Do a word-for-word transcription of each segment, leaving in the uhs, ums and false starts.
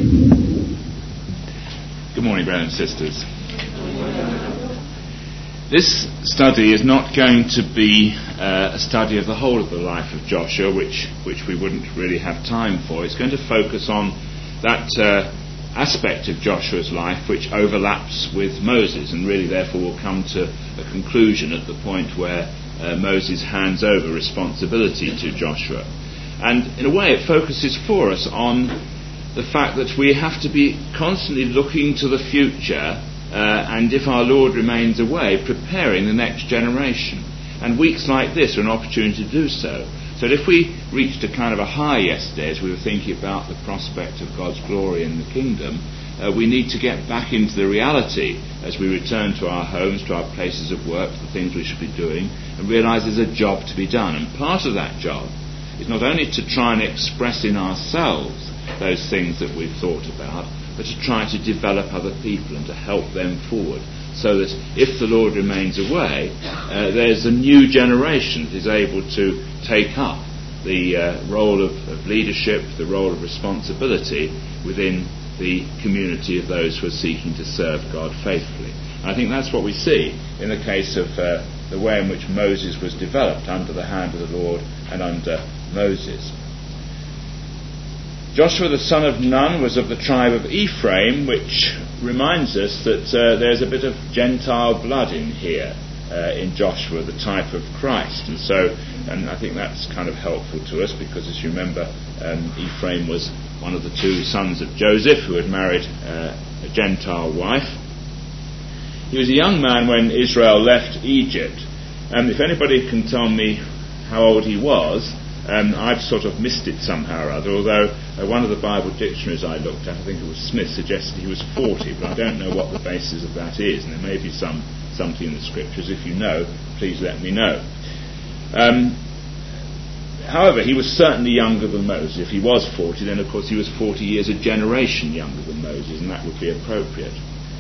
Good morning, brothers and sisters. This study is not going to be uh, a study of the whole of the life of Joshua, which which we wouldn't really have time for. It's going to focus on that uh, aspect of Joshua's life which overlaps with Moses, and really therefore will come to a conclusion at the point where uh, Moses hands over responsibility to Joshua. And in a way it focuses for us on the fact that we have to be constantly looking to the future, uh, and if our Lord remains away, preparing the next generation. And weeks like this are an opportunity to do so. So that if we reached a kind of a high yesterday as we were thinking about the prospect of God's glory in the kingdom, uh, we need to get back into the reality as we return to our homes, to our places of work, the things we should be doing, and realise there's a job to be done. And part of that job is not only to try and express in ourselves those things that we've thought about, but to try to develop other people and to help them forward, so that if the Lord remains away, uh, there's a new generation that is able to take up the uh, role of, of leadership, the role of responsibility within the community of those who are seeking to serve God faithfully. And I think that's what we see in the case of uh, the way in which Moses was developed under the hand of the Lord and under Moses. Joshua the son of Nun was of the tribe of Ephraim, which reminds us that uh, there's a bit of Gentile blood in here, uh, in Joshua, the type of Christ. And so, and I think that's kind of helpful to us, because as you remember, um, Ephraim was one of the two sons of Joseph, who had married uh, a Gentile wife. He was a young man when Israel left Egypt. And if anybody can tell me how old he was, Um, I've sort of missed it somehow or other, although uh, one of the Bible dictionaries I looked at, I think it was Smith, suggested he was forty, but I don't know what the basis of that is, and there may be some something in the scriptures. If you know, please let me know. Um, however, he was certainly younger than Moses. If he was forty, then of course he was forty years a generation younger than Moses, and that would be appropriate.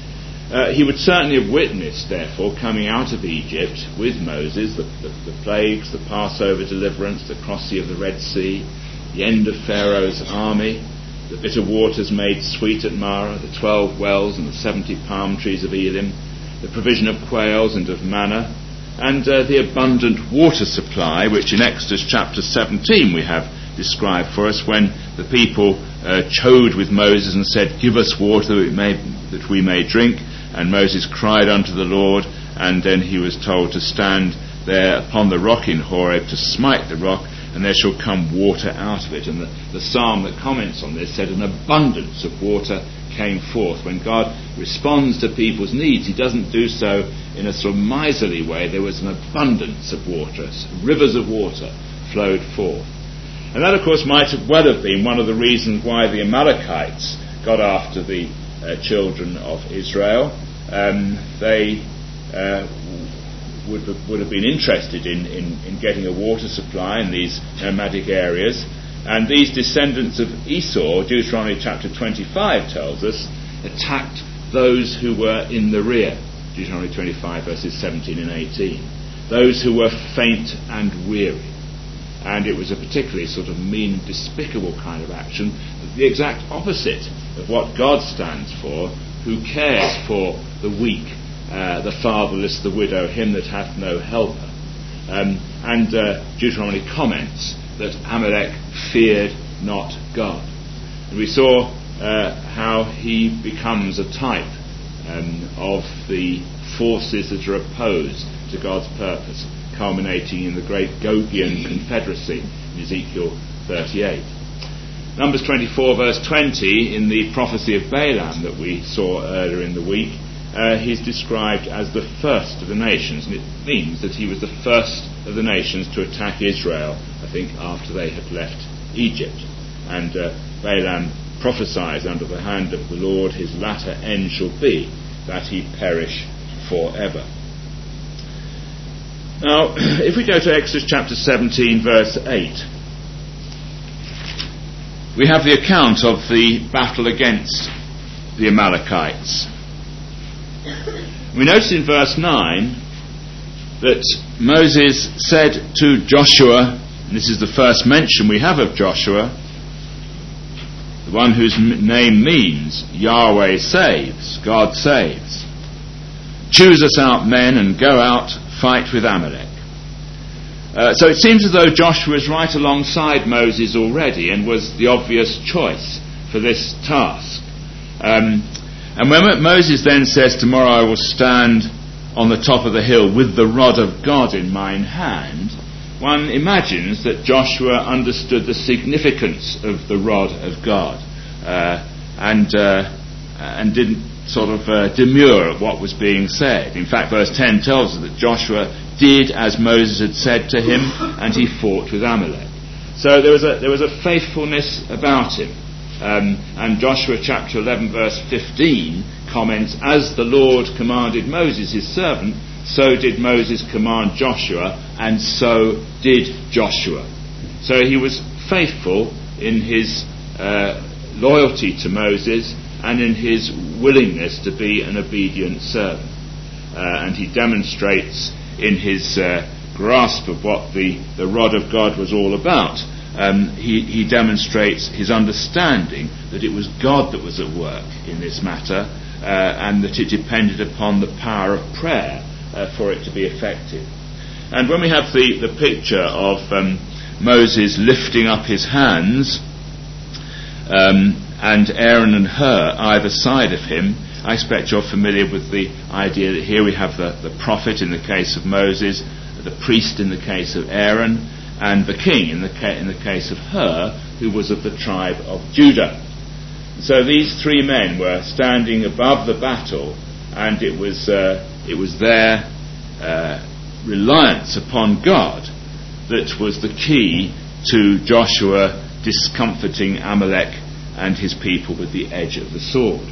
Uh, he would certainly have witnessed, therefore, coming out of Egypt with Moses, the, the, the plagues, the Passover deliverance, the crossing of the Red Sea, the end of Pharaoh's army, the bitter waters made sweet at Marah, the twelve wells and the seventy palm trees of Elim, the provision of quails and of manna, and uh, the abundant water supply, which in Exodus chapter seventeen we have described for us, when the people uh, chode with Moses and said, "Give us water that we may, that we may drink." And Moses cried unto the Lord, and then he was told to stand there upon the rock in Horeb, to smite the rock, and there shall come water out of it. And the, the psalm that comments on this said, an abundance of water came forth. When God responds to people's needs, he doesn't do so in a sort of miserly way. There was an abundance of water, rivers of water flowed forth. And that, of course, might have well have been one of the reasons why the Amalekites got after the uh, children of Israel. Um, they uh, would, would have been interested in, in, in getting a water supply in these nomadic areas. And these descendants of Esau, Deuteronomy chapter twenty-five tells us, attacked those who were in the rear. Deuteronomy twenty-five verses seventeen and eighteen. Those who were faint and weary. And it was a particularly sort of mean, despicable kind of action, the exact opposite of what God stands for, who cares for the weak, uh, the fatherless, the widow, him that hath no helper. Um, and uh, Deuteronomy comments that Amalek feared not God. And we saw uh, how he becomes a type um, of the forces that are opposed to God's purpose, culminating in the great Gogian confederacy in Ezekiel thirty-eight. Numbers twenty-four verse twenty, in the prophecy of Balaam that we saw earlier in the week, uh, he's described as the first of the nations, and it means that he was the first of the nations to attack Israel, I think, after they had left Egypt. And uh, Balaam prophesies under the hand of the Lord, his latter end shall be that he perish forever. Now, if we go to Exodus chapter seventeen, verse eight, we have the account of the battle against the Amalekites. We notice in verse nine that Moses said to Joshua, and this is the first mention we have of Joshua, the one whose m- name means Yahweh saves, God saves. Choose us out men and go out, fight with Amalek. Uh, so it seems as though Joshua is right alongside Moses already and was the obvious choice for this task. Um, and when Moses then says, tomorrow I will stand on the top of the hill with the rod of God in mine hand, one imagines that Joshua understood the significance of the rod of God uh, and uh, and didn't sort of uh, demur at what was being said. In fact, verse ten tells us that Joshua did as Moses had said to him, and he fought with Amalek. So there was a there was a faithfulness about him. Um, and Joshua chapter eleven verse fifteen comments, as the Lord commanded Moses his servant, so did Moses command Joshua, and so did Joshua. So he was faithful in his uh, loyalty to Moses and in his willingness to be an obedient servant. Uh, and he demonstrates in his uh, grasp of what the, the rod of God was all about. Um, he, he demonstrates his understanding that it was God that was at work in this matter, uh, and that it depended upon the power of prayer Uh, for it to be effective. And when we have the, the picture of um, Moses lifting up his hands um, and Aaron and Hur either side of him, I expect you're familiar with the idea that here we have the, the prophet in the case of Moses, the priest in the case of Aaron, and the king in the, ca- in the case of Hur, who was of the tribe of Judah. So these three men were standing above the battle, and it was uh, it was their uh, reliance upon God that was the key to Joshua discomfiting Amalek and his people with the edge of the sword.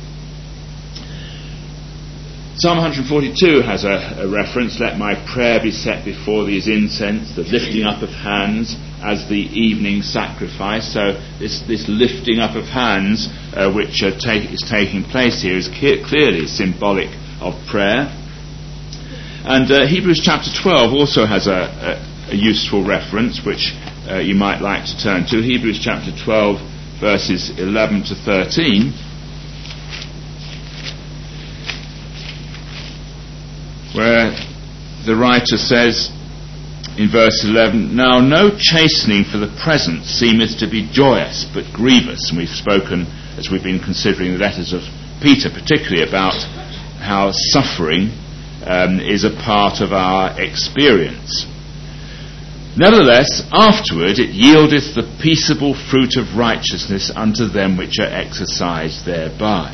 Psalm one forty-two has a, a reference, let my prayer be set before thee as incense, the lifting up of hands as the evening sacrifice. So this, this lifting up of hands uh, which uh, take, is taking place here is ke- clearly symbolic of prayer. And uh, Hebrews chapter twelve also has a, a, a useful reference which uh, you might like to turn to. Hebrews chapter twelve verses eleven to thirteen, where the writer says in verse eleven, now no chastening for the present seemeth to be joyous but grievous. And we've spoken, as we've been considering the letters of Peter, particularly about how suffering um, is a part of our experience. Nevertheless, afterward it yieldeth the peaceable fruit of righteousness unto them which are exercised thereby.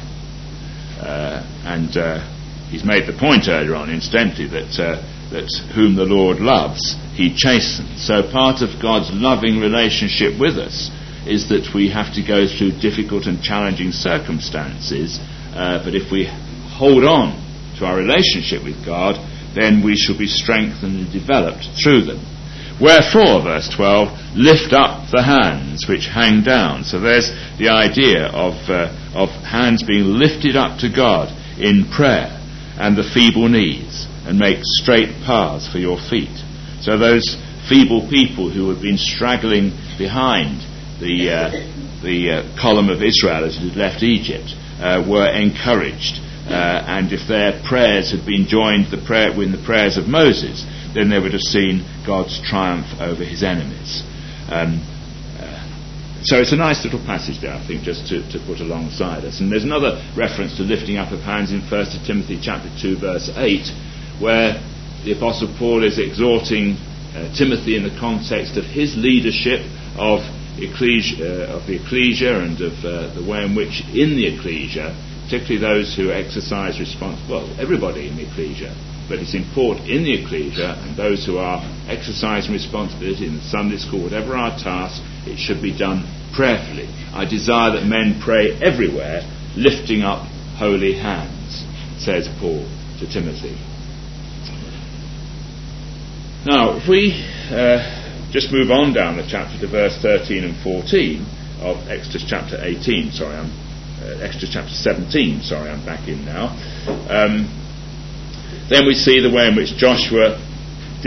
Uh, and uh, he's made the point earlier on, incidentally, that uh, that whom the Lord loves, he chastens. So part of God's loving relationship with us is that we have to go through difficult and challenging circumstances, uh, but if we hold on to our relationship with God, then we shall be strengthened and developed through them. Wherefore, verse twelve, lift up the hands which hang down. So there's the idea of uh, of hands being lifted up to God in prayer, and the feeble knees, and make straight paths for your feet. So those feeble people who had been straggling behind the uh, the uh, column of Israel as it had left Egypt uh, were encouraged. Uh, and if their prayers had been joined the prayer, with the prayers of Moses, then they would have seen God's triumph over his enemies. Um, uh, so it's a nice little passage there, I think, just to, to put alongside us. And there's another reference to lifting up of hands in First Timothy chapter two, verse eight, where the Apostle Paul is exhorting uh, Timothy in the context of his leadership of, ecclesia, uh, of the ecclesia and of uh, the way in which in the ecclesia, particularly those who exercise responsibility, well, everybody in the ecclesia, but it's important in the ecclesia and those who are exercising responsibility in the Sunday school, whatever our task, it should be done prayerfully. I desire that men pray everywhere, lifting up holy hands, says Paul to Timothy. Now, if we uh, just move on down the chapter to verse thirteen and fourteen of Exodus chapter eighteen, sorry, I'm Uh, Exodus chapter seventeen, sorry, I'm back in now. Um, then we see the way in which Joshua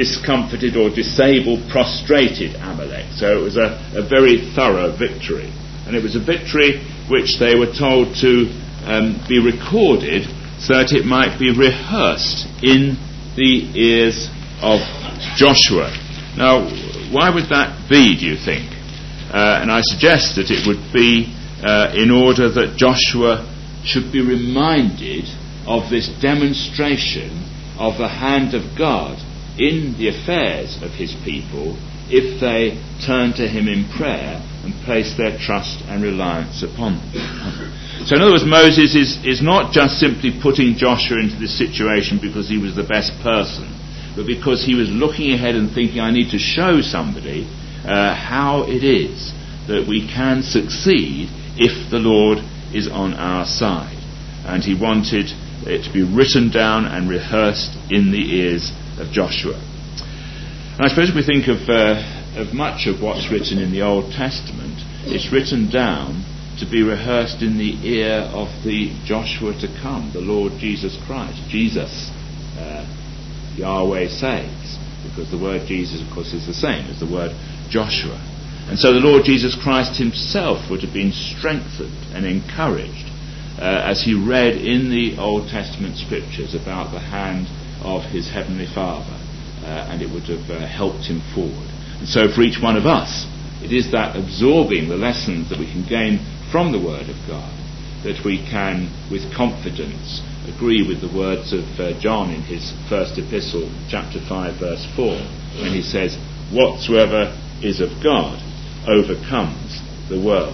discomfited or disabled, prostrated Amalek. So it was a, a very thorough victory. And it was a victory which they were told to um, be recorded so that it might be rehearsed in the ears of Joshua. Now, why would that be, do you think? Uh, and I suggest that it would be uh, in order that Joshua should be reminded of this demonstration of the hand of God in the affairs of his people if they turn to him in prayer and place their trust and reliance upon him. So in other words, Moses is, is not just simply putting Joshua into this situation because he was the best person, but because he was looking ahead and thinking, I need to show somebody uh, how it is that we can succeed if the Lord is on our side. And he wanted it to be written down and rehearsed in the ears of Joshua. And I suppose if we think of, uh, of much of what's written in the Old Testament, it's written down to be rehearsed in the ear of the Joshua to come, the Lord Jesus Christ. Jesus, uh, Yahweh saves, because the word Jesus, of course, is the same as the word Joshua. And so the Lord Jesus Christ himself would have been strengthened and encouraged uh, as he read in the Old Testament scriptures about the hand of his heavenly Father, uh, and it would have uh, helped him forward. And so for each one of us, it is that absorbing the lessons that we can gain from the Word of God that we can, with confidence, agree with the words of uh, John in his first epistle, chapter five, verse four, when he says, whatsoever is of God overcomes the world.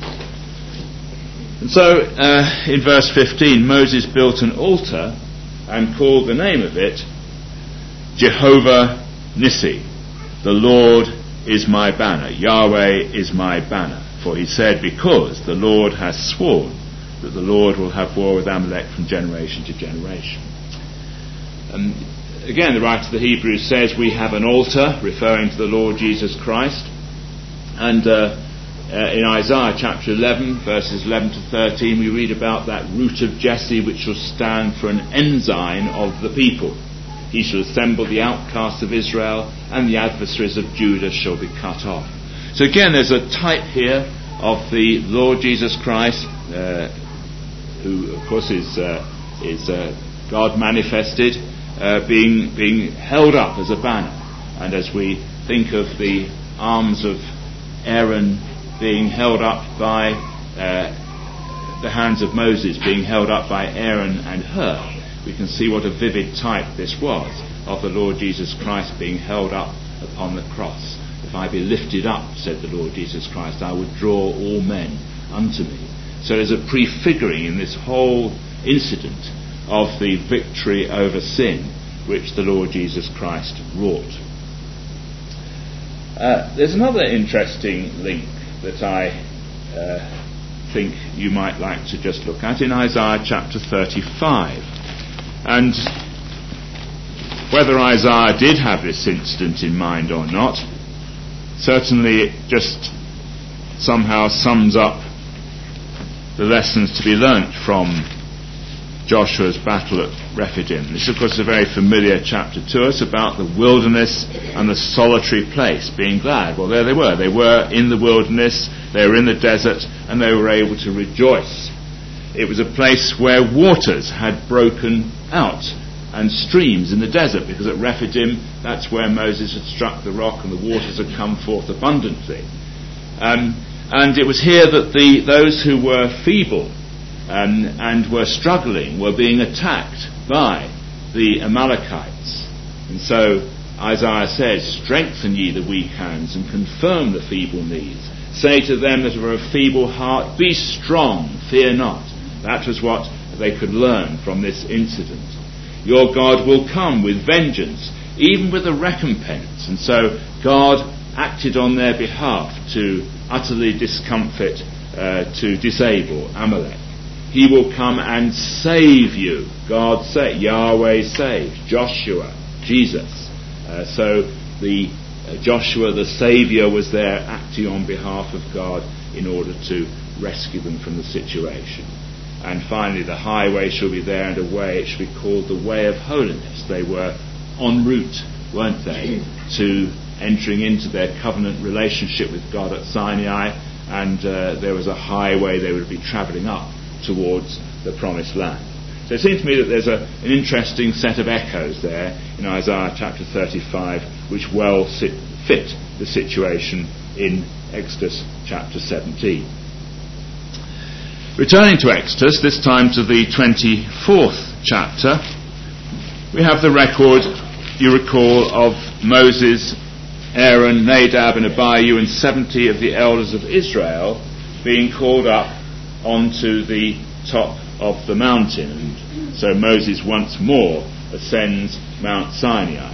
And so, uh, in verse fifteen, Moses built an altar and called the name of it Jehovah Nissi, the Lord is my banner, Yahweh is my banner. For he said, because the Lord has sworn that the Lord will have war with Amalek from generation to generation. And again, the writer of the Hebrews says we have an altar, referring to the Lord Jesus Christ. And uh, uh, in Isaiah chapter eleven, verses eleven to thirteen, we read about that root of Jesse which shall stand for an ensign of the people. He shall assemble the outcasts of Israel, and the adversaries of Judah shall be cut off. So again, there's a type here of the Lord Jesus Christ, uh, who of course is uh, is uh, God manifested, uh, being being held up as a banner. And as we think of the arms of Aaron being held up by uh, the hands of Moses being held up by Aaron and Hur, we can see what a vivid type this was of the Lord Jesus Christ being held up upon the cross. If I be lifted up, said the Lord Jesus Christ, I would draw all men unto me. So there's a prefiguring in this whole incident of the victory over sin which the Lord Jesus Christ wrought. Uh, there's another interesting link that I uh, think you might like to just look at in Isaiah chapter thirty-five. And whether Isaiah did have this incident in mind or not, certainly it just somehow sums up the lessons to be learnt from Joshua's battle at Rephidim. This, of course, is a very familiar chapter to us about the wilderness and the solitary place, being glad. Well, there they were. They were in the wilderness, they were in the desert, and they were able to rejoice. It was a place where waters had broken out, and streams in the desert, because at Rephidim, that's where Moses had struck the rock and the waters had come forth abundantly. Um, and it was here that the those who were feeble um, and were struggling were being attacked by the Amalekites. And so Isaiah says, strengthen ye the weak hands and confirm the feeble knees. Say to them that are of feeble heart, be strong, fear not. That was what they could learn from this incident. Your God will come with vengeance, even with a recompense. And so God acted on their behalf to utterly discomfit, uh, to disable Amalek. He will come and save you. God saved, Yahweh saved, Joshua, Jesus. Uh, so the uh, Joshua, the Saviour, was there acting on behalf of God in order to rescue them from the situation. And finally, the highway shall be there, and a way, it shall be called the way of holiness. They were en route, weren't they, to entering into their covenant relationship with God at Sinai, and uh, there was a highway they would be travelling up towards the promised land. So it seems to me that there's a, an interesting set of echoes there in Isaiah chapter thirty-five, which well sit, fit the situation in Exodus chapter seventeen. Returning to Exodus, this time to the twenty-fourth chapter, we have the record, you recall, of Moses, Aaron, Nadab and Abihu and seventy of the elders of Israel being called up onto the top of the mountain. And so Moses once more ascends Mount Sinai.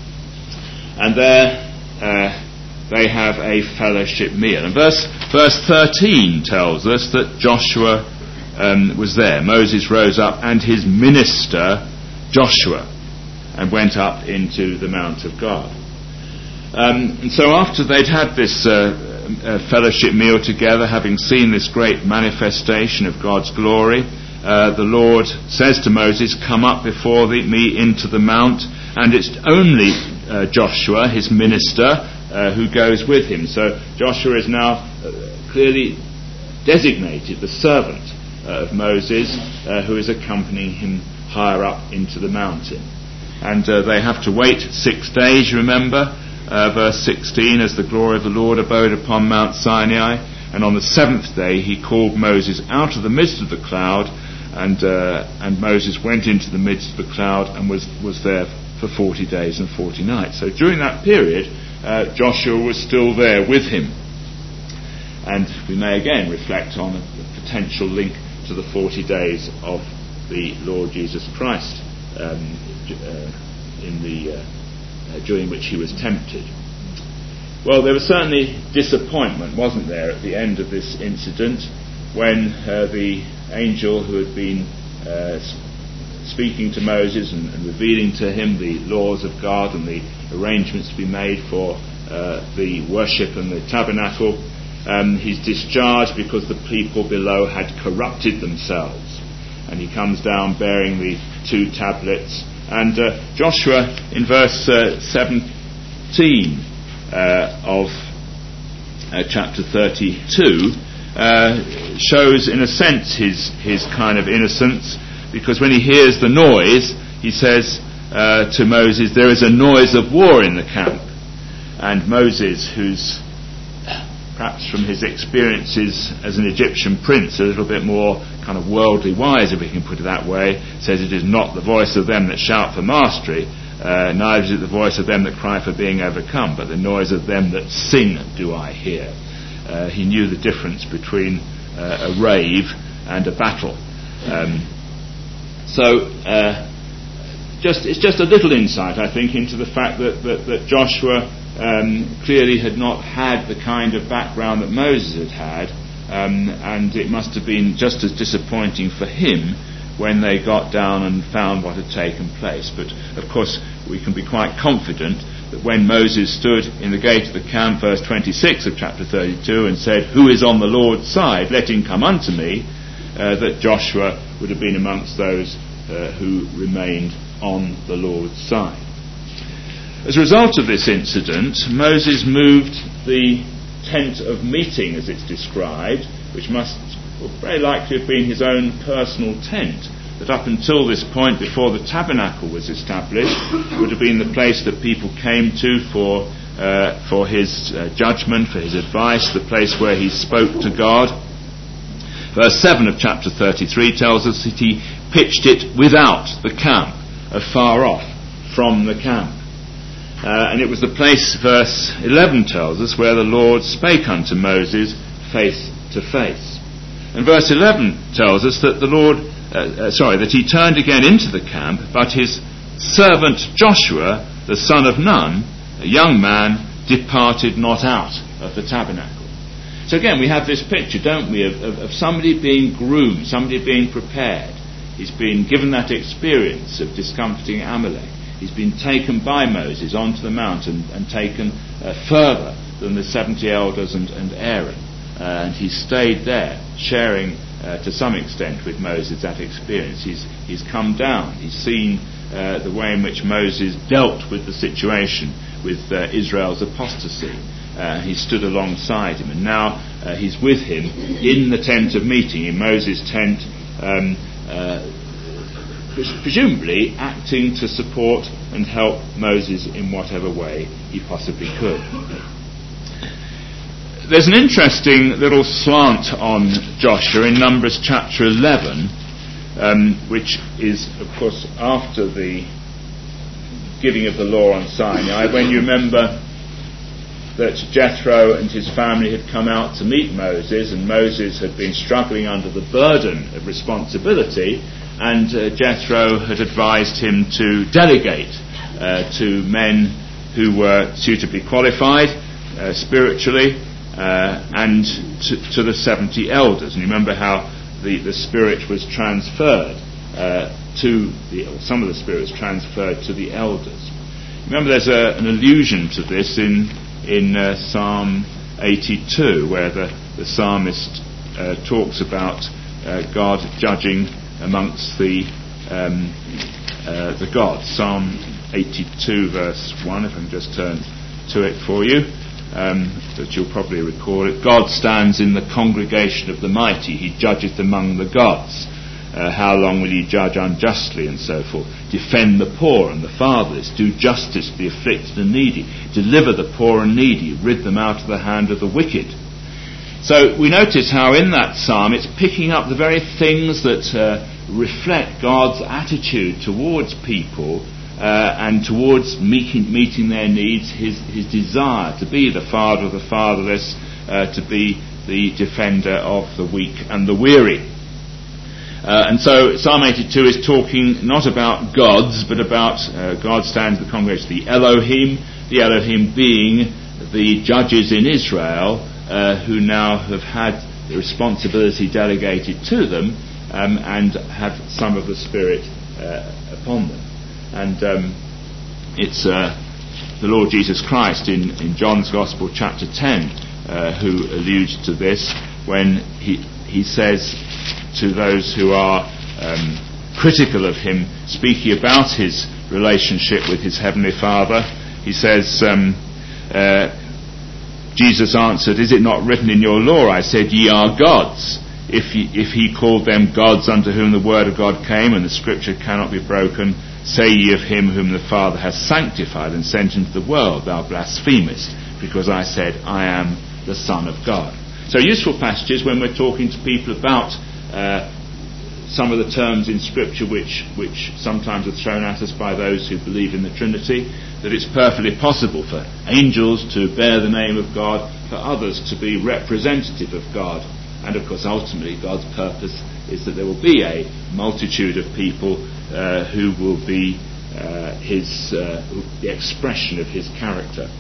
And there uh, they have a fellowship meal. And verse, verse thirteen tells us that Joshua um, was there. Moses rose up and his minister Joshua and went up into the Mount of God. Um, and so after they'd had this uh, uh, fellowship meal together, having seen this great manifestation of God's glory, uh, the Lord says to Moses, "Come up before the, me into the mount," and it's only uh, Joshua, his minister, uh, who goes with him. So Joshua is now uh, clearly designated the servant uh, of Moses, uh, who is accompanying him higher up into the mountain. And uh, they have to wait six days, you remember, uh, verse sixteen, as the glory of the Lord abode upon Mount Sinai. And on the seventh day he called Moses out of the midst of the cloud, and uh, and Moses went into the midst of the cloud and was, was there for forty days and forty nights. So during that period, uh, Joshua was still there with him. And we may again reflect on a potential link to the forty days of the Lord Jesus Christ, um, uh, in the uh, uh, during which he was tempted. Well, there was certainly disappointment, wasn't there, at the end of this incident, when uh, the angel who had been uh, speaking to Moses and, and revealing to him the laws of God and the arrangements to be made for uh, the worship and the tabernacle, um, he's discharged because the people below had corrupted themselves. And he comes down bearing the two tablets. And uh, Joshua, in verse uh, seventeen uh, of uh, chapter thirty-two, uh, shows in a sense his, his kind of innocence, because when he hears the noise, he says uh, to Moses, "There is a noise of war in the camp." And Moses, who's perhaps from his experiences as an Egyptian prince a little bit more kind of worldly wise, if we can put it that way, says, "It is not the voice of them that shout for mastery, uh, neither is it the voice of them that cry for being overcome, but the noise of them that sing do I hear." Uh, he knew the difference between uh, a rave and a battle. Um, so uh, just it's just a little insight, I think, into the fact that, that, that Joshua Um, clearly had not had the kind of background that Moses had had, um, and it must have been just as disappointing for him when they got down and found what had taken place. But of course we can be quite confident that when Moses stood in the gate of the camp, verse twenty-six of chapter thirty-two, and said, "Who is on the Lord's side? Let him come unto me," uh, that Joshua would have been amongst those uh, who remained on the Lord's side. As a result of this incident, Moses moved the tent of meeting, as it's described, which must well, very likely have been his own personal tent, that up until this point, before the tabernacle was established, would have been the place that people came to for uh, for his uh, judgment, for his advice, the place where he spoke to God. Verse seven of chapter thirty-three tells us that he pitched it without the camp, afar off from the camp. Uh, and it was the place, verse eleven tells us, where the Lord spake unto Moses face to face. And verse eleven tells us that the Lord, uh, uh, sorry, that he turned again into the camp, but his servant Joshua, the son of Nun, a young man, departed not out of the tabernacle. So again, we have this picture, don't we, of, of, of somebody being groomed, somebody being prepared. He's been given that experience of discomfiting Amalek. He's been taken by Moses onto the mountain and taken uh, further than the seventy elders and, and Aaron. Uh, and he's stayed there, sharing uh, to some extent with Moses that experience. He's, he's come down. He's seen uh, the way in which Moses dealt with the situation with uh, Israel's apostasy. Uh, he stood alongside him. And now uh, he's with him in the tent of meeting, in Moses' tent, um, uh, presumably acting to support and help Moses in whatever way he possibly could. There's an interesting little slant on Joshua in Numbers chapter eleven, um, which is, of course, after the giving of the law on Sinai, when you remember that Jethro and his family had come out to meet Moses, and Moses had been struggling under the burden of responsibility, and uh, Jethro had advised him to delegate uh, to men who were suitably qualified uh, spiritually, uh, and to, to the seventy elders. And you remember how the, the spirit was transferred uh, to the, or some of the spirit was transferred to the elders. Remember, there's a, an allusion to this in in uh, Psalm eighty-two, where the, the psalmist uh, talks about uh, God judging amongst the um, uh, the gods. Psalm eighty-two, verse one, if I can just turn to it for you, um, that you'll probably recall it. God stands in the congregation of the mighty, he judgeth among the gods. Uh, how long will ye judge unjustly, and so forth? Defend the poor and the fatherless, do justice to the afflicted and needy, deliver the poor and needy, rid them out of the hand of the wicked. So we notice how in that psalm it's picking up the very things that uh, reflect God's attitude towards people uh, and towards meeting, meeting their needs, his, his desire to be the father of the fatherless, uh, to be the defender of the weak and the weary. Uh, and so Psalm eighty-two is talking not about gods, but about uh, God stands in the congregation, the Elohim, the Elohim being the judges in Israel, uh, who now have had the responsibility delegated to them, um, and have some of the Spirit uh, upon them. And um, it's uh, the Lord Jesus Christ in, in John's Gospel, chapter ten, uh, who alludes to this when he he says to those who are um, critical of him, speaking about his relationship with his heavenly Father, he says, um, uh, Jesus answered, is it not written in your law, I said, ye are gods? If he, if he called them gods unto whom the word of God came, and the scripture cannot be broken, say ye of him whom the Father has sanctified and sent into the world, thou blasphemest, because I said, I am the Son of God. So useful passages when we're talking to people about Uh, some of the terms in Scripture which, which sometimes are thrown at us by those who believe in the Trinity, that it's perfectly possible for angels to bear the name of God, for others to be representative of God, and of course ultimately God's purpose is that there will be a multitude of people uh, who will be uh, his uh, the expression of his character.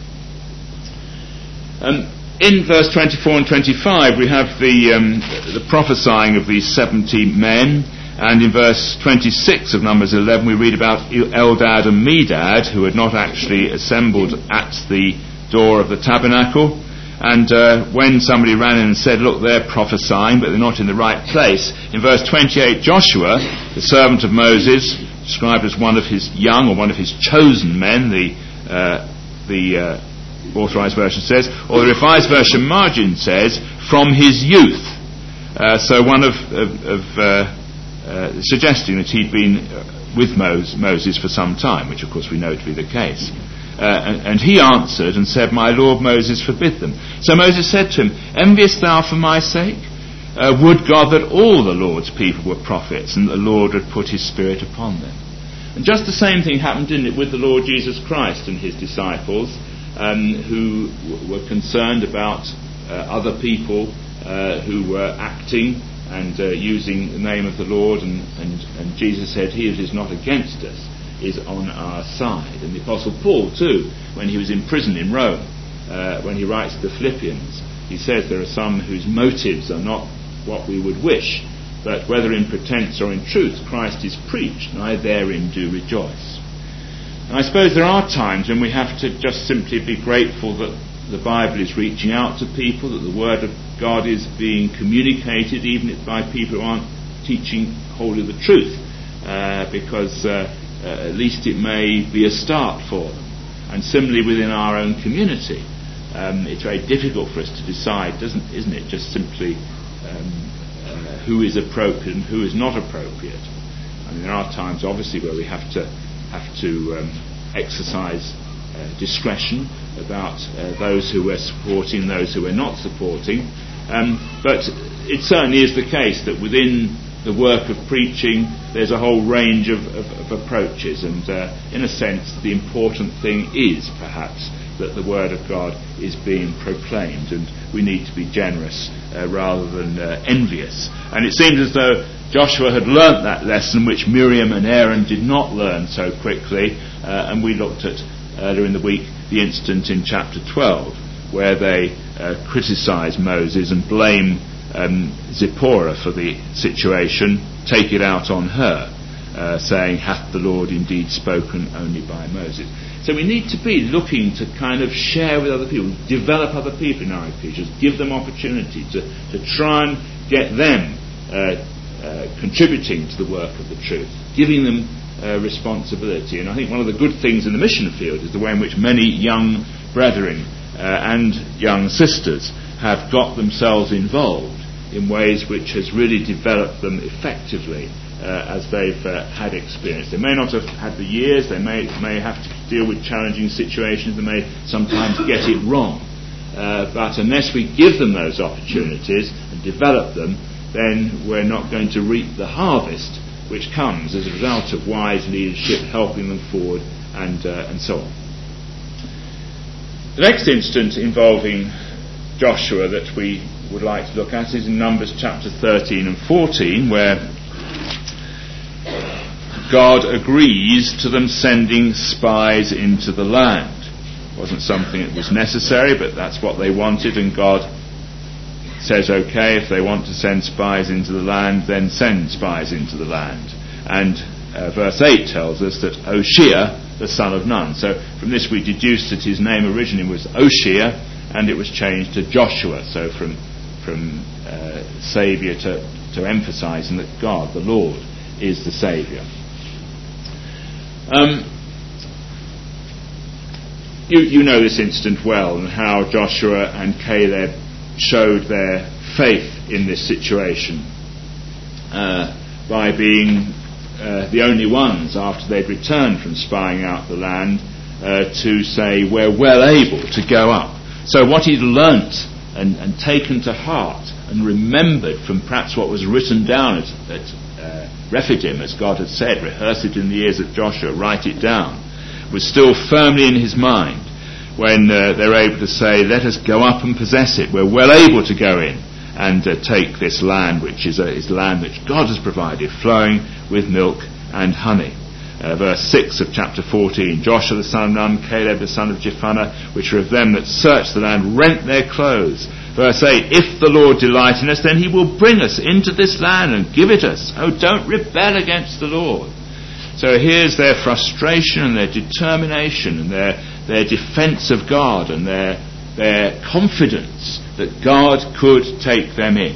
Um, In verse twenty-four and twenty-five we have the, um, the prophesying of these seventy men, and in verse twenty-six of Numbers eleven we read about Eldad and Medad, who had not actually assembled at the door of the tabernacle, and uh, when somebody ran in and said, look, they're prophesying but they're not in the right place, in verse twenty-eight Joshua, the servant of Moses, described as one of his young or one of his chosen men, the uh, the uh, Authorized Version says, or the Revised Version margin says, from his youth. Uh, so one of, of, of uh, uh, suggesting that he'd been with Moses, Moses for some time, which of course we know to be the case. Uh, and, and he answered and said, my Lord Moses forbid them. So Moses said to him, enviest thou for my sake? Uh, would God that all the Lord's people were prophets, and the Lord had put his Spirit upon them. And just the same thing happened, didn't it, with the Lord Jesus Christ and his disciples, Um, who w- were concerned about uh, other people uh, who were acting and uh, using the name of the Lord, and, and, and Jesus said, he that is not against us is on our side. And the Apostle Paul too, when he was in prison in Rome, uh, when he writes to the Philippians, he says there are some whose motives are not what we would wish, but whether in pretense or in truth Christ is preached, and I therein do rejoice. I suppose there are times when we have to just simply be grateful that the Bible is reaching out to people, that the Word of God is being communicated, even if by people who aren't teaching wholly the truth, uh, because uh, uh, at least it may be a start for them. And similarly within our own community, um, it's very difficult for us to decide, doesn't, isn't it, just simply um, uh, who is appropriate and who is not appropriate. I mean, there are times, obviously, where we have to have to um, exercise uh, discretion about uh, those who we're supporting, those who we're not supporting. Um, but it certainly is the case that within the work of preaching, there's a whole range of, of, of approaches, and uh, in a sense, the important thing is perhaps that the Word of God is being proclaimed, and we need to be generous uh, rather than uh, envious. And it seems as though Joshua had learnt that lesson, which Miriam and Aaron did not learn so quickly, uh, and we looked at earlier in the week the incident in chapter twelve, where they uh, criticise Moses and blame um, Zipporah for the situation, take it out on her, uh, saying, "Hath the Lord indeed spoken only by Moses?" So we need to be looking to kind of share with other people, develop other people in our ecclesias, give them opportunity to, to try and get them uh, uh, contributing to the work of the truth, giving them uh, responsibility. And I think one of the good things in the mission field is the way in which many young brethren uh, and young sisters have got themselves involved in ways which has really developed them effectively uh, as they've uh, had experience. They may not have had the years, they may may have to deal with challenging situations, they may sometimes get it wrong. Uh, but unless we give them those opportunities and develop them, then we're not going to reap the harvest which comes as a result of wise leadership helping them forward, and, uh, and so on. The next incident involving Joshua that we would like to look at is in Numbers chapter thirteen and fourteen, where God agrees to them sending spies into the land. It wasn't something that was necessary, but that's what they wanted, and God says, okay, if they want to send spies into the land, then send spies into the land. And uh, verse eight tells us that Oshea, the son of Nun. So from this we deduce that his name originally was Oshea, and it was changed to Joshua, so from from uh, Saviour to, to emphasising that God, the Lord, is the Saviour. Um, you, you know this incident well, and how Joshua and Caleb showed their faith in this situation uh, by being uh, the only ones, after they'd returned from spying out the land, uh, to say, we're well able to go up. So what he'd learnt and, and taken to heart and remembered from perhaps what was written down at, at uh, Rephidim, as God had said, rehearse it in the ears of Joshua, write it down, was still firmly in his mind when uh, they're able to say, let us go up and possess it. We're well able to go in and uh, take this land, which is, a, is land which God has provided, flowing with milk and honey. Uh, verse six of chapter fourteen, Joshua the son of Nun, Caleb the son of Jephunneh, which are of them that search the land, rent their clothes. Verse eight, if the Lord delight in us, then he will bring us into this land and give it us. Oh, don't rebel against the Lord. So here's their frustration and their determination and their, their defence of God and their, their confidence that God could take them in.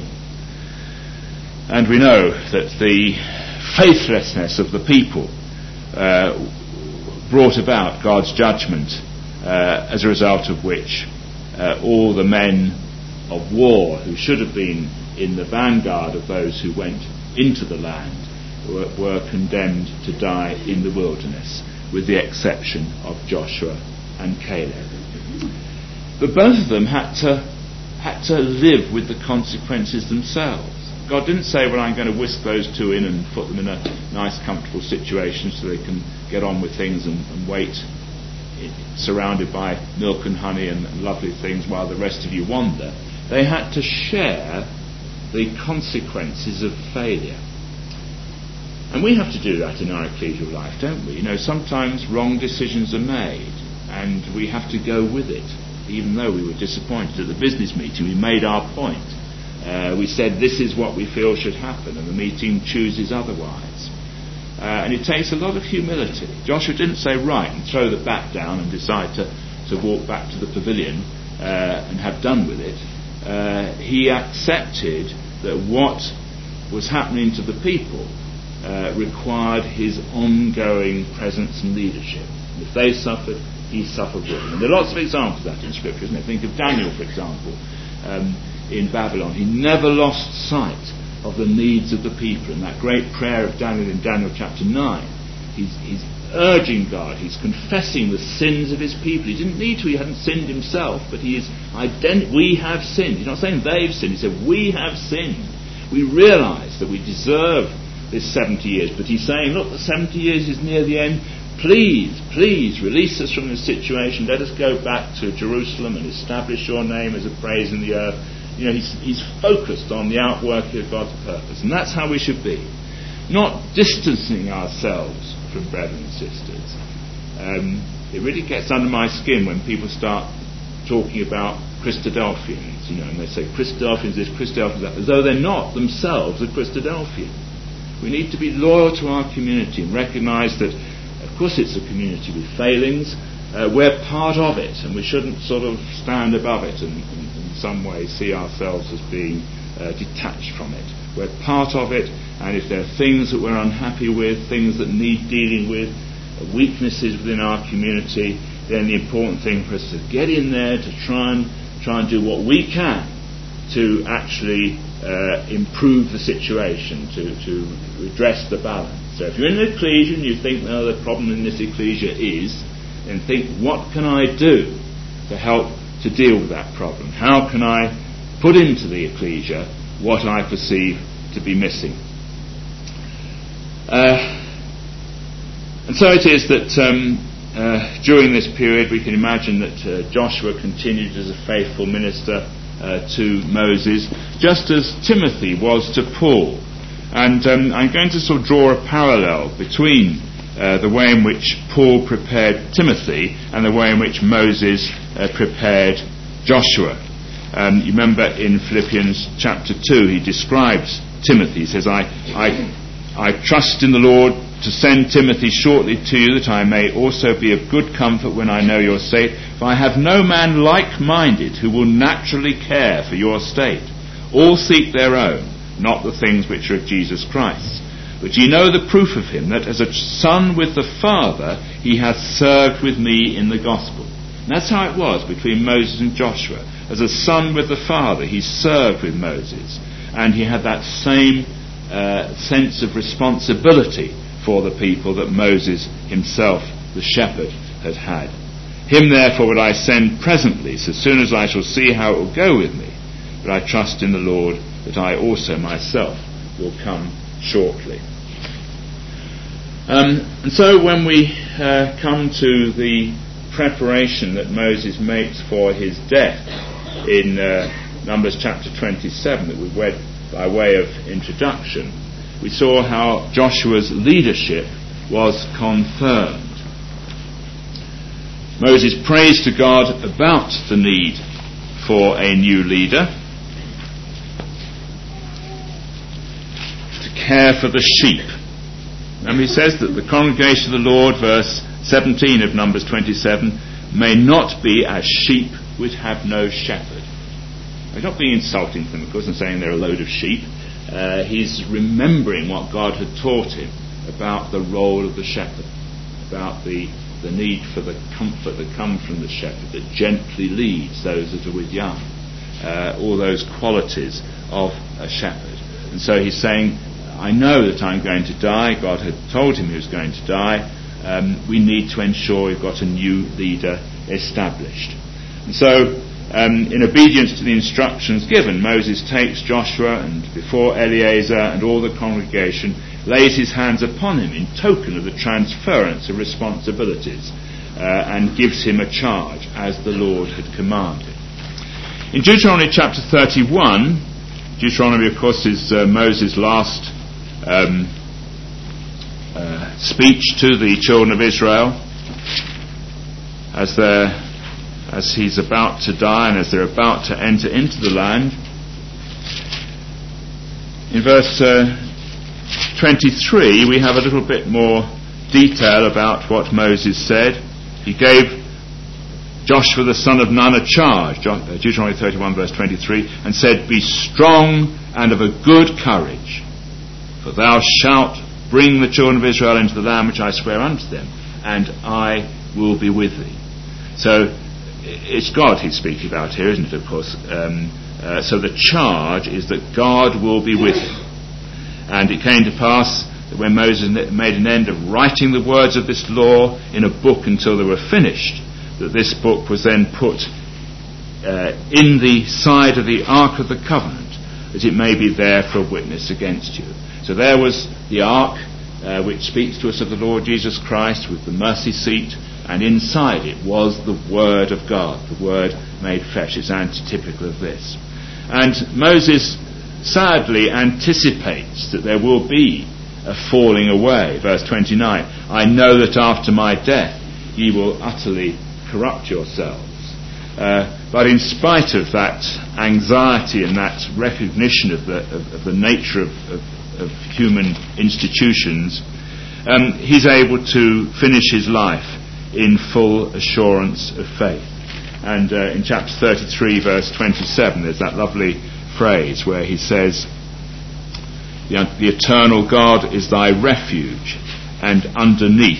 And we know that the faithlessness of the people Uh, brought about God's judgment, uh, as a result of which uh, all the men of war who should have been in the vanguard of those who went into the land were, were condemned to die in the wilderness, with the exception of Joshua and Caleb. But both of them had to had to live with the consequences themselves. God didn't say, well, I'm going to whisk those two in and put them in a nice, comfortable situation so they can get on with things and, and wait surrounded by milk and honey and, and lovely things while the rest of you wander. They had to share the consequences of failure. And we have to do that in our ecclesial life, don't we? You know, sometimes wrong decisions are made and we have to go with it. Even though we were disappointed at the business meeting, we made our point. Uh, we said this is what we feel should happen, and the meeting chooses otherwise. Uh, and it takes a lot of humility. Joshua didn't say, right, and throw the bat down and decide to, to walk back to the pavilion uh, and have done with it. Uh, he accepted that what was happening to the people uh, required his ongoing presence and leadership. If they suffered, he suffered with them. And there are lots of examples of that in Scripture, isn't there? Think of Daniel, for example, um, in Babylon. He never lost sight of the needs of the people. And that great prayer of Daniel in Daniel chapter nine, he's, he's urging God, he's confessing the sins of his people. He didn't need to, he hadn't sinned himself, but he is ident- we have sinned. He's not saying they've sinned, he said we have sinned. We realise that we deserve this seventy years, but he's saying, look, the seventy years is near the end. Please, please release us from this situation. Let us go back to Jerusalem and establish your name as a praise in the earth. You know, he's, he's focused on the outworking of God's purpose, and that's how we should be. Not distancing ourselves from brethren and sisters. Um, it really gets under my skin when people start talking about Christadelphians, you know, and they say Christadelphians this, Christadelphians that, as though they're not themselves a Christadelphian. We need to be loyal to our community and recognise that, of course, it's a community with failings. Uh, we're part of it, and we shouldn't sort of stand above it and, and in some way see ourselves as being uh, detached from it. We're part of it, and if there are things that we're unhappy with, things that need dealing with, uh, weaknesses within our community, then the important thing for us is to get in there to try and try and do what we can to actually uh, improve the situation, to, to redress the balance. So if you're in an ecclesia and you think, well, the problem in this ecclesia is, then think, what can I do to help to deal with that problem? How can I put into the ecclesia what I perceive to be missing? Uh, and so it is that um, uh, during this period we can imagine that uh, Joshua continued as a faithful minister uh, to Moses, just as Timothy was to Paul. And um, I'm going to sort of draw a parallel between uh, the way in which Paul prepared Timothy and the way in which Moses uh, prepared Joshua. Um, you remember in Philippians chapter two, he describes Timothy. He says, I, I, I trust in the Lord to send Timothy shortly to you, that I may also be of good comfort when I know your state. For I have no man like-minded who will naturally care for your state. All seek their own, not the things which are of Jesus Christ. But ye know the proof of him, that as a son with the Father, he hath served with me in the gospel. And that's how it was between Moses and Joshua. As a son with the Father, he served with Moses. And he had that same uh, sense of responsibility for the people that Moses himself, the shepherd, had had. Him therefore would I send presently, so soon as I shall see how it will go with me. But I trust in the Lord that I also myself will come shortly. Um, and so when we uh, come to the preparation that Moses makes for his death in uh, Numbers chapter twenty-seven that we've read by way of introduction, we saw how Joshua's leadership was confirmed. Moses prays to God about the need for a new leader to care for the sheep. And he says that the congregation of the Lord, verse seventeen of Numbers twenty-seven, may not be as sheep which have no shepherd. He's not being insulting to them, of course, and saying they're a load of sheep. Uh, he's remembering what God had taught him about the role of the shepherd, about the, the need for the comfort that comes from the shepherd, that gently leads those that are with young, uh, all those qualities of a shepherd. And so he's saying, I know that I'm going to die. God had told him he was going to die. Um, we need to ensure we've got a new leader established. And so, um, in obedience to the instructions given, Moses takes Joshua and before Eleazar and all the congregation, lays his hands upon him in token of the transference of responsibilities, uh, and gives him a charge as the Lord had commanded. In Deuteronomy chapter thirty-one, Deuteronomy, of course, is uh, Moses' last um, uh, speech to the children of Israel as they're as he's about to die and as they're about to enter into the land. In verse uh, twenty-three, we have a little bit more detail about what Moses said. He gave Joshua the son of Nun a charge, Deuteronomy thirty-one verse twenty-three, and said, Be strong and of a good courage, for thou shalt bring the children of Israel into the land which I swear unto them, and I will be with thee. So it's God he's speaking about here, isn't it, of course? Um, uh, so the charge is that God will be with him. And it came to pass that when Moses made an end of writing the words of this law in a book until they were finished, that this book was then put uh, in the side of the Ark of the Covenant, that it may be there for a witness against you. So there was the Ark, uh, which speaks to us of the Lord Jesus Christ, with the mercy seat, and inside it was the Word of God, the Word made flesh. It's antitypical of this. And Moses sadly anticipates that there will be a falling away. Verse twenty-nine, I know that after my death ye will utterly corrupt yourselves. Uh, but in spite of that anxiety and that recognition of the, of, of the nature of, of, of human institutions, um, he's able to finish his life in full assurance of faith. And uh, in chapter thirty-three, verse twenty-seven, there's that lovely phrase where he says, the, the eternal God is thy refuge, and underneath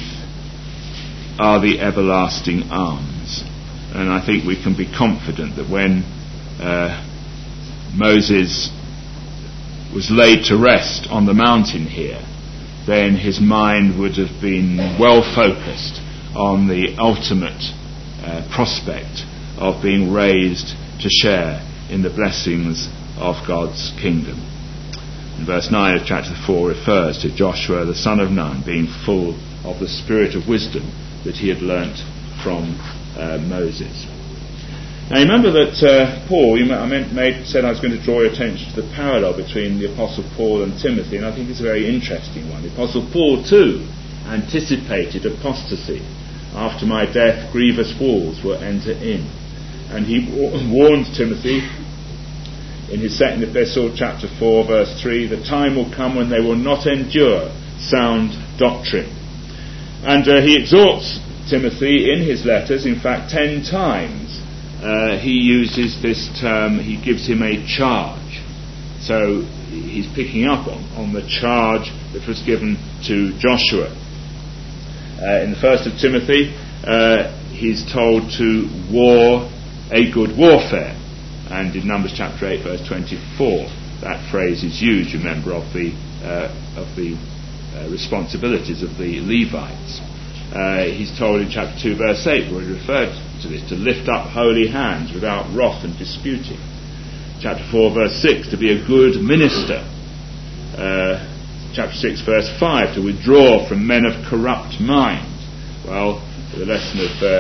are the everlasting arms. And I think we can be confident that when uh, Moses was laid to rest on the mountain here, then his mind would have been well focused on the ultimate uh, prospect of being raised to share in the blessings of God's kingdom. And verse nine of chapter four refers to Joshua the son of Nun being full of the spirit of wisdom that he had learnt from uh, Moses. Now remember that uh, Paul, you, I meant, made, said I was going to draw your attention to the parallel between the Apostle Paul and Timothy, and I think it's a very interesting one. The Apostle Paul too anticipated apostasy. After my death, grievous wolves will enter in. And he warned Timothy in his second epistle, chapter four, verse three, the time will come when they will not endure sound doctrine. And uh, he exhorts Timothy in his letters, in fact, ten times uh, he uses this term, he gives him a charge. So he's picking up on, on the charge that was given to Joshua. Uh, in the first of Timothy, uh, he's told to war a good warfare. And in Numbers chapter eight, verse twenty-four, that phrase is used, remember, of the uh, of the uh, responsibilities of the Levites. Uh, he's told in chapter two, verse eight, where he referred to this, to lift up holy hands without wrath and disputing. Chapter four, verse six, to be a good minister. Uh, chapter six, verse five, to withdraw from men of corrupt mind. Well, the lesson of uh,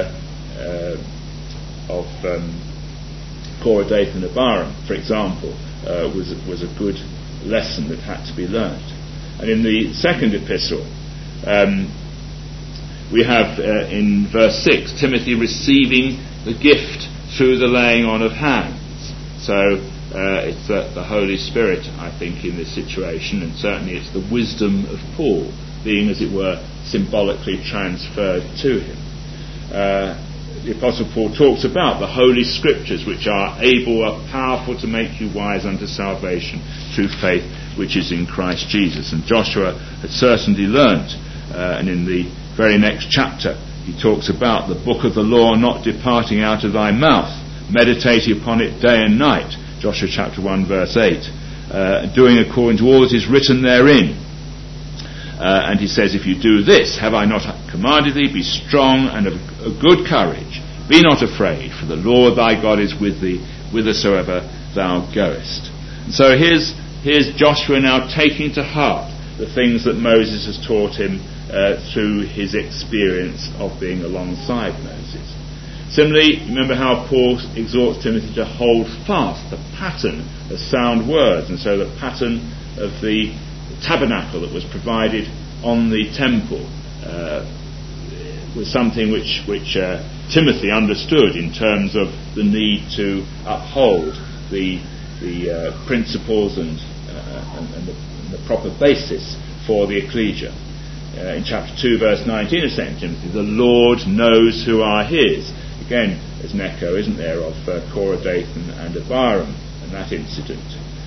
uh, of um, Korah, Dathan and Abiram, for example, uh, was was a good lesson that had to be learnt. And in the second epistle, um, we have uh, in verse six, Timothy receiving the gift through the laying on of hands. So uh, it's the, the Holy Spirit, I think, in this situation, and certainly it's the wisdom of Paul being, as it were, symbolically transferred to him. Uh, the Apostle Paul talks about the Holy Scriptures, which are able, are powerful to make you wise unto salvation through faith which is in Christ Jesus. And Joshua had certainly learnt, uh, and in the very next chapter he talks about the book of the law not departing out of thy mouth, meditating upon it day and night, Joshua chapter one verse eight, uh, doing according to all that is written therein. Uh, and he says, if you do this, have I not commanded thee, be strong and of, of good courage, be not afraid, for the Lord thy God is with thee whithersoever thou goest. And so here's, here's Joshua now taking to heart the things that Moses has taught him uh, through his experience of being alongside Moses. Similarly, remember how Paul exhorts Timothy to hold fast the pattern of sound words, and so the pattern of the tabernacle that was provided on the temple uh, was something which, which uh, Timothy understood in terms of the need to uphold the, the uh, principles and, uh, and, and, the, and the proper basis for the ecclesia. Uh, in chapter two, verse nineteen of Second Timothy, the Lord knows who are his. Again, there's an echo, isn't there, of uh, Korah, Dathan and Abiram and that incident.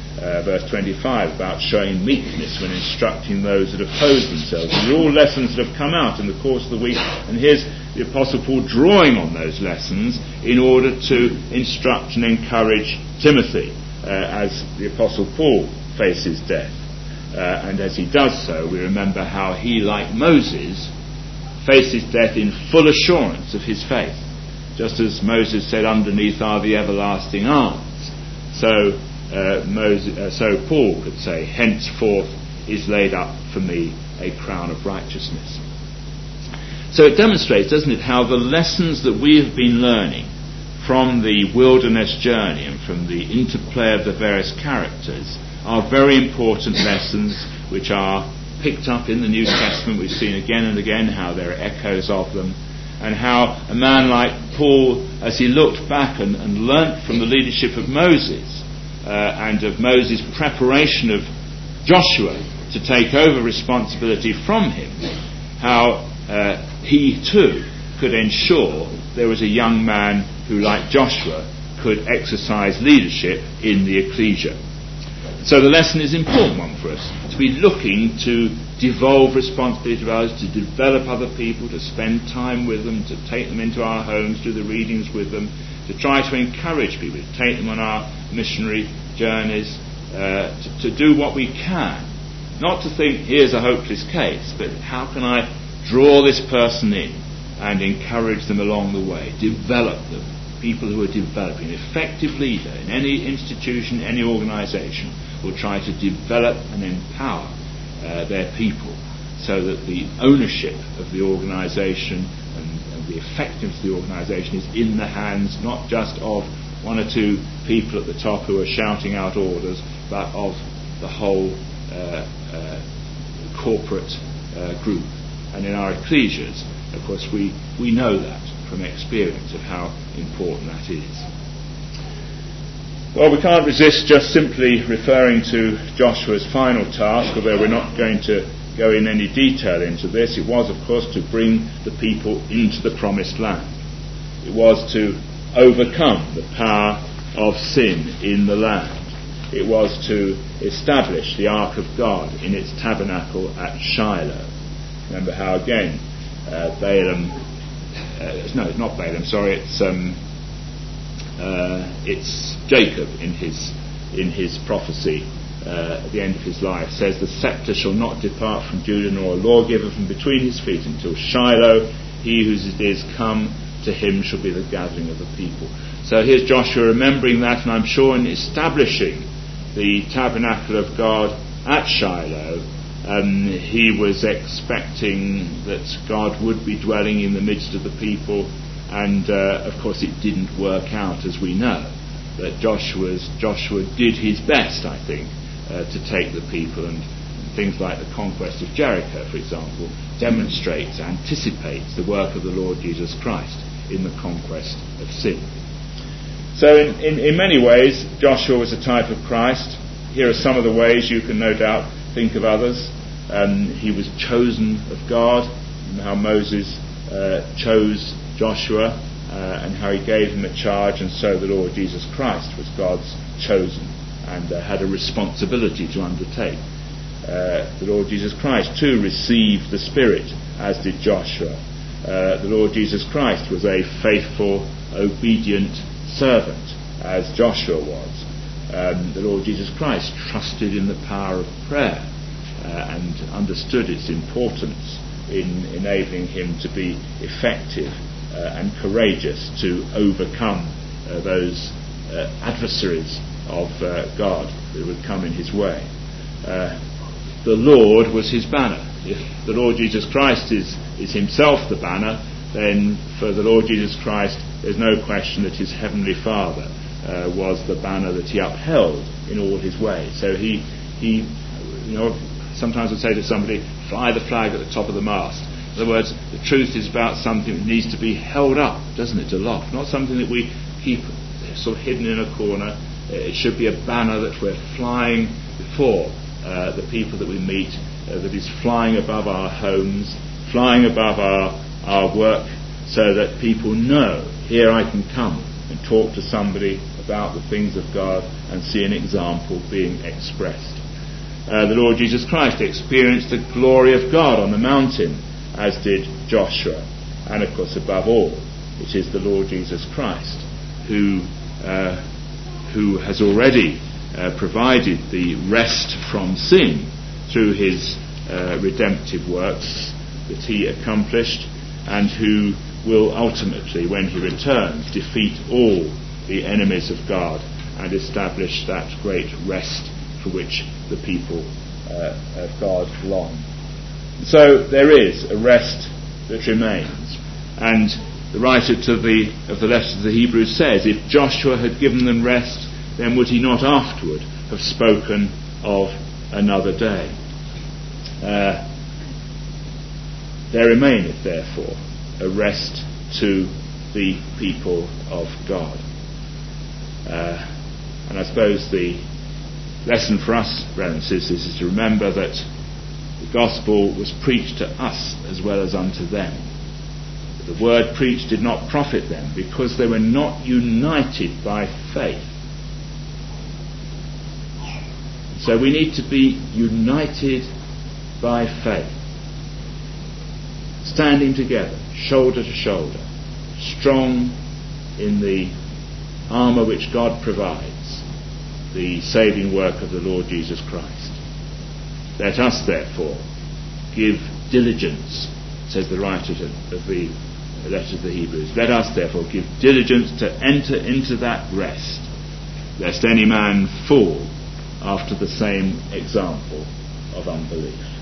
uh, verse twenty-five, about showing meekness when instructing those that oppose themselves. These are all lessons that have come out in the course of the week, and here's the Apostle Paul drawing on those lessons in order to instruct and encourage Timothy uh, as the Apostle Paul faces death. Uh, and as he does so, we remember how he, like Moses, faces death in full assurance of his faith. Just as Moses said, underneath are the everlasting arms. So, uh, Moses, uh, so Paul could say, henceforth is laid up for me a crown of righteousness. So it demonstrates, doesn't it, how the lessons that we have been learning from the wilderness journey and from the interplay of the various characters are very important lessons which are picked up in the New Testament. We've seen again and again how there are echoes of them, and how a man like Paul, as he looked back and, and learnt from the leadership of Moses uh, and of Moses' preparation of Joshua to take over responsibility from him, how uh, he too could ensure there was a young man who, like Joshua, could exercise leadership in the ecclesia. So the lesson is an important one for us, to be looking to devolve responsibility to others, to develop other people, to spend time with them, to take them into our homes, do the readings with them, to try to encourage people, to take them on our missionary journeys, uh, to, to do what we can. Not to think, here's a hopeless case, but how can I draw this person in and encourage them along the way, develop them. People who are developing. An effective leader in any institution, any organisation, will try to develop and empower uh, their people so that the ownership of the organisation and, and the effectiveness of the organisation is in the hands not just of one or two people at the top who are shouting out orders, but of the whole uh, uh, corporate uh, group. And in our ecclesias, of course, we, we know that from experience of how important that is. Well, we can't resist just simply referring to Joshua's final task, although we're not going to go in any detail into this. It was, of course, to bring the people into the promised land. It was to overcome the power of sin in the land. It was to establish the Ark of God in its tabernacle at Shiloh. Remember how, again, uh, Balaam Uh, no, it's not Balaam. Sorry, it's um, uh, it's Jacob in his in his prophecy uh, at the end of his life says, "The scepter shall not depart from Judah, nor a lawgiver from between his feet until Shiloh. He whose it is come to him shall be the gathering of the people." So here's Joshua remembering that, and I'm sure in establishing the tabernacle of God at Shiloh, Um, he was expecting that God would be dwelling in the midst of the people, and uh, of course it didn't work out, as we know. That Joshua's, Joshua did his best, I think, uh, to take the people, and things like the conquest of Jericho, for example, demonstrates, anticipates the work of the Lord Jesus Christ in the conquest of sin. So in, in, in many ways, Joshua was a type of Christ. Here are some of the ways you can no doubt think of others. Um, he was chosen of God, and how Moses uh, chose Joshua uh, and how he gave him a charge, and so the Lord Jesus Christ was God's chosen and uh, had a responsibility to undertake. Uh, the Lord Jesus Christ too received the Spirit, as did Joshua. Uh, the Lord Jesus Christ was a faithful, obedient servant, as Joshua was. Um, the Lord Jesus Christ trusted in the power of prayer uh, and understood its importance in enabling him to be effective uh, and courageous to overcome uh, those uh, adversaries of uh, God that would come in his way. Uh, the Lord was his banner. If the Lord Jesus Christ is, is himself the banner, then for the Lord Jesus Christ there's no question that his heavenly Father Uh, was the banner that he upheld in all his ways. So he, he, you know, sometimes I'd say to somebody, fly the flag at the top of the mast. In other words, the truth is about something that needs to be held up, doesn't it, aloft, not something that we keep sort of hidden in a corner. It should be a banner that we're flying before uh, the people that we meet, uh, that is flying above our homes, flying above our, our work, so that people know, here I can come and talk to somebody about the things of God and see an example being expressed. Uh, the Lord Jesus Christ experienced the glory of God on the mountain, as did Joshua. And of course, above all, it is the Lord Jesus Christ who uh, who has already uh, provided the rest from sin through his uh, redemptive works that he accomplished, and who will ultimately, when he returns, defeat all the enemies of God and establish that great rest for which the people uh, of God long. So there is a rest that remains, and the writer to the of the letter to the Hebrews says, if Joshua had given them rest, then would he not afterward have spoken of another day? Uh, there remaineth therefore a rest to the people of God. Uh, and I suppose the lesson for us, brothers and sisters, is to remember that the gospel was preached to us as well as unto them. But the word preached did not profit them because they were not united by faith. So we need to be united by faith, standing together, shoulder to shoulder, strong in the armour which God provides, the saving work of the Lord Jesus Christ. Let us therefore give diligence, says the writer of the letter to the Hebrews, let us therefore give diligence to enter into that rest, lest any man fall after the same example of unbelief.